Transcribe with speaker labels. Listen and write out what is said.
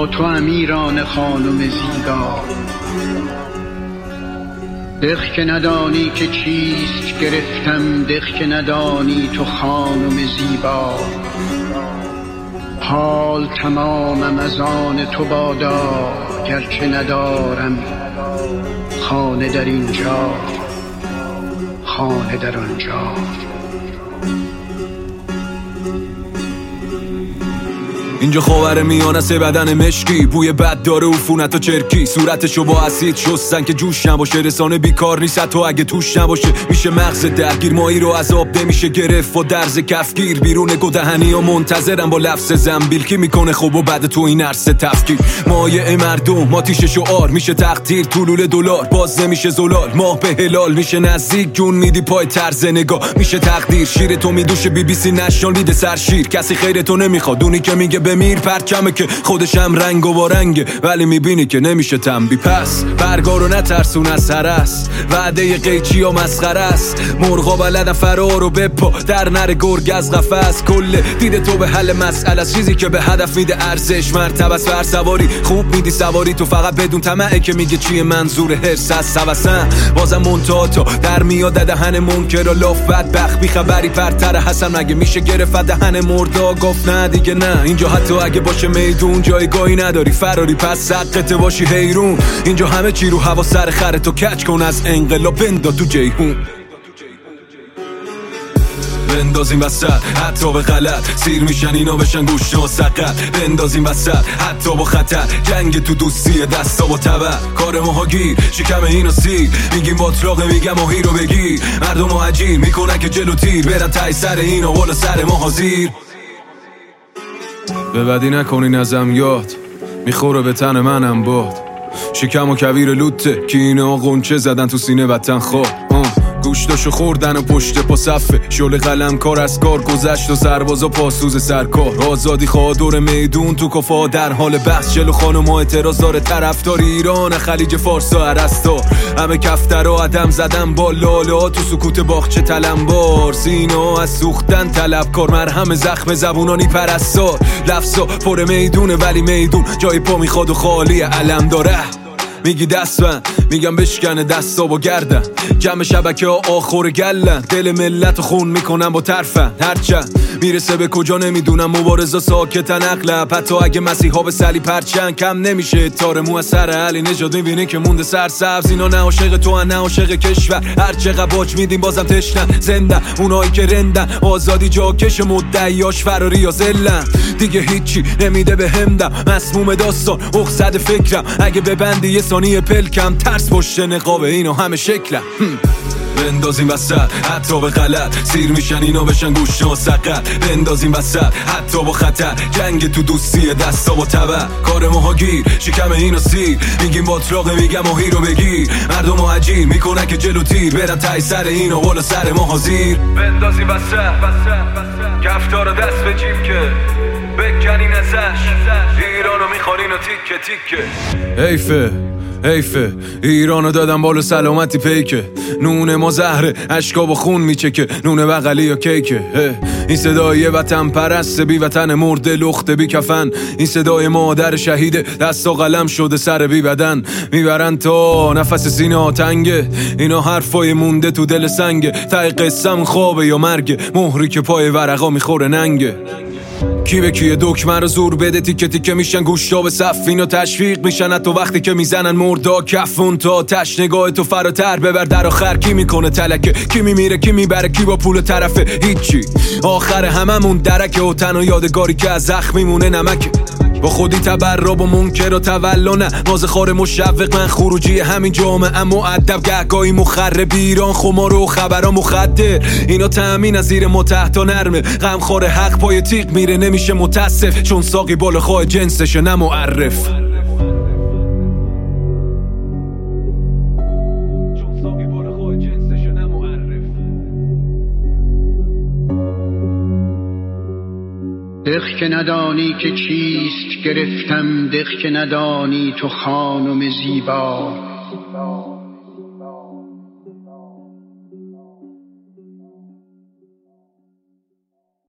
Speaker 1: با تو امیران خانم زیبا. دق که ندانی که چیست گرفتم، دق که ندانی تو خانم زیبا. حال تمامم از آن تو بادا، گرچه ندارم خانه در اینجا، خانه در آنجا.
Speaker 2: اینجا خاور میانه سه بدن مشکی، بوی بد داره عفونت و چرکی، صورتشو با اسید شستن که جوش نباشه، رسانه بیکار نیست تو اگه توش نباشه. میشه مغز درگیر مایی رو از آب نمیشه گرفت و درز کفگیر، بیرون گدهنی و منتظرم با لفظ زنبیل کی میکنه خوب و بعد تو این عرصه تفکیر. مایه مردم آتیش شعار میشه تقدیر، طلول دلار باز نمیشه زلال، ماه به هلال میشه نزدیک، جون میدی پای طرز نگاه میشه تقدیر. شیر تو میدوشه BBC نشنال میده سر شیر، کسی خیر تو نمیخواد، اونی که میگه بمیر پرچمه که خودش هم رنگ و با رنگه، ولی میبینی که نمیشه تنبی. پس برگا رو نترسون از هرس، وعده قیچی و مسخره است، مرغا بلدن فرار و بپا در نره گرگ از قفس. کل دیده تو به حل مسئله است، چیزی که به هدف میده ارزش مرتبه است. سواری خوب میدی سواری تو، فقط بدون طمعه که میگه چیه منظور حرص از سوسن. بازم منتها تا در میاد دهن منکر و لاف بدبخت بی خبری پرتر حسن، مگه میشه گرفت دهن مردا گفت نه دیگه نه. اینجا حتی اگه باشه میدون جایگاهی نداری فراری، پس سقط باشی حیرون. اینجا همه چی رو هوا سر خره، تو کچ کن از انقلاب بندا تو جیهون. بندازیم وسط حتی به غلط، سیر میشن اینا بشن گوشت و سقط. بندازیم وسط حتی با خطر، جنگ تو دوستی دستا با تبر. کار ماها گیر شکم اینو سیر، میگیم باطلاقه میگم ماهی رو بگیر. مردم مهاجیر میکنن که جلو تیر، برن تای سر اینا والا سر ما حاضیر. به بدی نکنین ازم یاد، میخوره به تن منم باد. شکم و کویر لوته که اینا قنچه زدن تو سینه وطن خواه. گوشتاشو خوردن و پشت پا صفه، شل قلم کار از کار گذشت و سربازا پاسوز سرکار. آزادی خواه دور میدون تو کفا در حال بحث، جلو خانم ها اعتراض داره طرفدار ایران خلیج فارس و عرستار. همه کفتر و عدم زدن با لاله ها تو سکوت باغچه تلمبار. سینا از سوختن طلبکار، مرهم زخم زبونانی پرستار. لفظا پر میدونه ولی میدون جای پا میخواد و خالی علم داره. میگی دستم میگم بشکنه دستا با گردن، جمع شبکه ها آخور گلن. دل ملت خون میکنم با طرفن، هرچند میرسه به کجا نمیدونم. مبارزا ساکتن اغلب، حتی اگه مسیحا به سلی پرچن کم نمیشه. تار مو از سر علی نژاد میبینی که مونده سرسبز. اینا نه عاشق تو نه عاشق کشور، هرچقدر باج میدیم بازم تشنن. زندن اونایی که رندن، آزادی جاکش مدعیاش فراری یا زلن. دیگه هیچی نمیده به همدم، مسموم داستان اقصد فکرم. اگه ببندی یه ثانیه پلکم، ترس پشت نقاب اینا همه شکلم. بندازیم وسط حتی به غلط، سیر میشن اینا بشن گوشت و سقط. بندازیم وسط حتی با خطر، جنگ تو دوستی دستا با تبر. کار ماها گیر شکم اینو سیر، میگیم باطلاقه میگم ماهی رو بگیر. مردم مهاجیر میکنن که جلو تیر، برن تای سر اینا والا سر ما حاضیر. بندازیم وسط کفتار دست به جیب که بکنین ازش، ایرانو میخورین و تیکه تیکه. حیفه ایرانو دادم بالا سلامتی پیکه. نون ما زهره اشکا با خون میچکه، نون بغلی یا کیکه. این صدای وطن پرست بی وطن مرده لخت بی کفن. این صدای مادر شهیده دست و قلم شده سر بی بدن. میبرن تا نفس سینه تنگه، اینا حرفای مونده تو دل سنگه. تای قسم خوابه یا مرگه، مهری که پای ورقا میخوره ننگه. کی به کیه دکمه رو زور بده، تیکه تیکه میشن گوشتا به صف. اینو تشویق میشن تو وقتی که میزنن مردا کفون تا تش. نگاه تو فراتر ببر در آخر کی میکنه تلکه، کی میمیره کی میبره کی با پول طرفه. هیچی آخر هممون درکه و تنها یادگاری که از زخم میمونه نمکه. با خودی تبراب و منکر و تولانه، مازخار مشوق من خروجی همین جامعه. اما ادب گهگاهی مخرب ایران، خمار و خبرها مخدر. اینا تأمین از زیر ما تحت و نرمه، غمخوار حق پای تیغ میره نمیشه متاسف، چون ساقی بالا خواه جنسشه نه معرف.
Speaker 1: دق که ندانی که چیست گرفتم، دق که ندانی تو خانم زیبا.